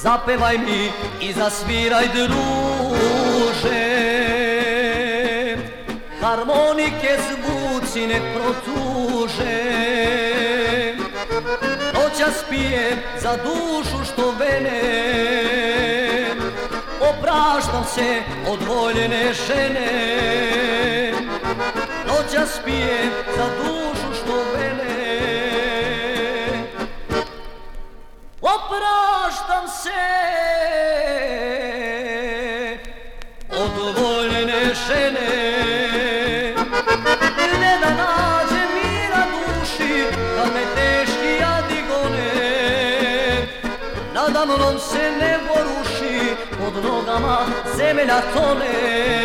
zapevaj mi i zasviraj druže. Harmonike zvuci nek protuže. Noćas pijem za dušu što vene, opraštam se od voljene žene. Noćas pijem za dušu što vene, opraštam se od voljene žene. Gde da nađem mira duši kad me teški jadi gone, nada mnom se nebo ruši, pod nogama zemlja tone.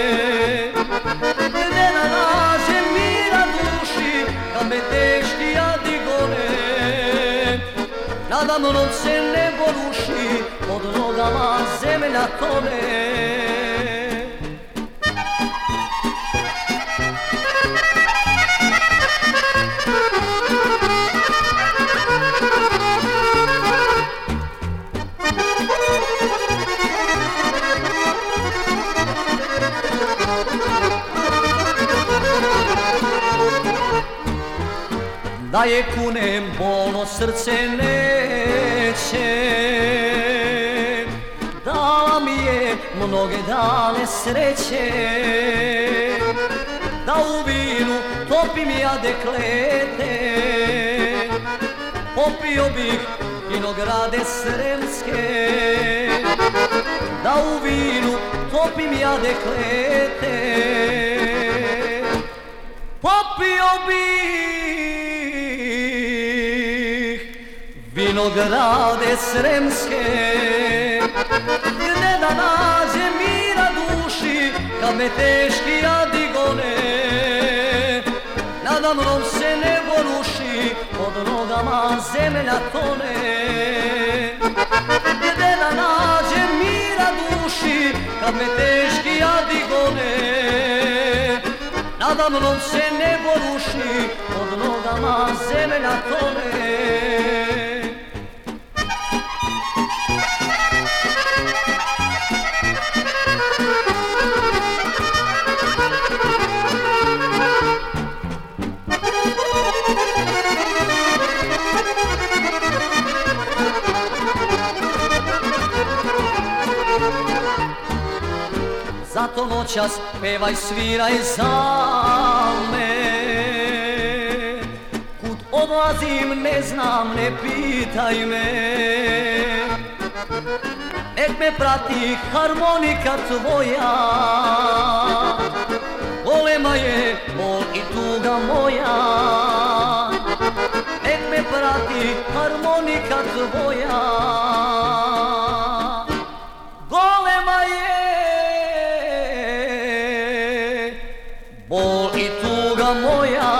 Gde da nađem mira duši kad me teški jadi gone, nada mnom se nebo ruši, pod nogama zemlja tone. Da je kunem bolno srce neće, dala mi je mnoge dane sreće. Da u vinu topim ja deklete, popio bih vinograde sremske. Da u vinu topim ja deklete, popio bih vinograde sremske. Gde da nađem mira duši kad me teški jadi gone, nada mnom se nebo ruši, pod nogama zemlja tone. Gde da nađem mira duši kad me teški jadi gone, nada mnom se nebo ruši, pod nogama zemlja tone. Zato noćas pevaj, sviraj za me. Kud odlazim ne znam, ne pitaj me. Nek me prati harmonika tvoja, golema je bol i tuga moja. Nek me prati harmonika tvoja, golema je bol i tuga moja.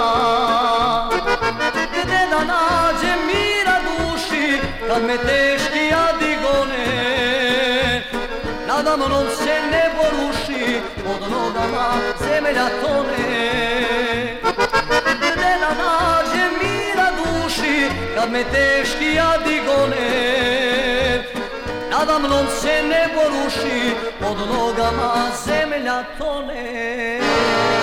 Gde da nađem mira duši kad me teški jadi gone, nada mnom se nebo ruši, pod nogama zemlja tone. Gde da nađem mira duši kad me teški jadi gone, nada mnom se nebo ruši, pod nogama zemlja tone.